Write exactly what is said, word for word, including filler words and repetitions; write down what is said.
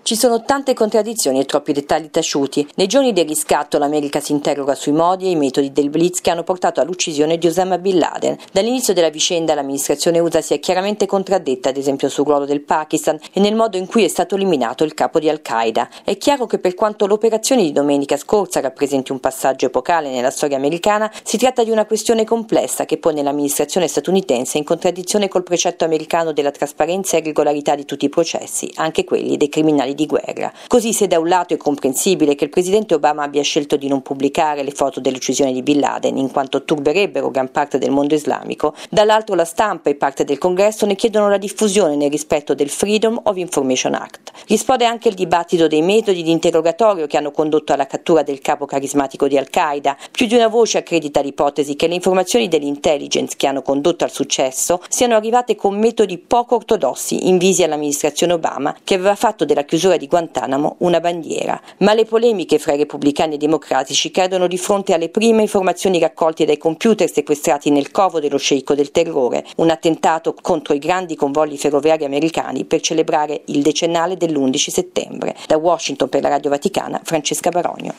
Ci sono tante contraddizioni e troppi dettagli taciuti. Nei giorni del riscatto l'America si interroga sui modi e i metodi del blitz che hanno portato all'uccisione di Osama Bin Laden. Dall'inizio della vicenda l'amministrazione U S A si è chiaramente contraddetta, ad esempio sul ruolo del Pakistan e nel modo in cui è stato eliminato il capo di Al-Qaeda. È chiaro che per quanto l'operazione di domenica scorsa rappresenti un passaggio epocale nella storia americana, si tratta di una questione complessa che pone l'amministrazione statunitense in contraddizione col precetto americano della trasparenza e regolarità di tutti i processi, anche quelli dei criminali di guerra. Così, se da un lato è comprensibile che il presidente Obama abbia scelto di non pubblicare le foto dell'uccisione di Bin Laden in quanto turberebbero gran parte del mondo islamico, dall'altro la stampa e parte del Congresso ne chiedono la diffusione nel rispetto del Freedom of Information Act. Risponde anche il dibattito dei metodi di interrogatorio che hanno condotto alla cattura del capo carismatico di Al-Qaeda. Più di una voce accredita l'ipotesi che le informazioni dell'intelligence che hanno condotto al successo siano arrivate con metodi poco ortodossi invisi all'amministrazione Obama, che aveva fatto della chiusura di Guantanamo una bandiera. Ma le polemiche fra i repubblicani e i democratici cadono di fronte alle prime informazioni raccolte dai computer sequestrati nel covo dello sceicco del terrore, un attentato contro i grandi convogli ferroviari americani per celebrare il decennale dell'undici settembre. Da Washington per la Radio Vaticana, Francesca Barogno.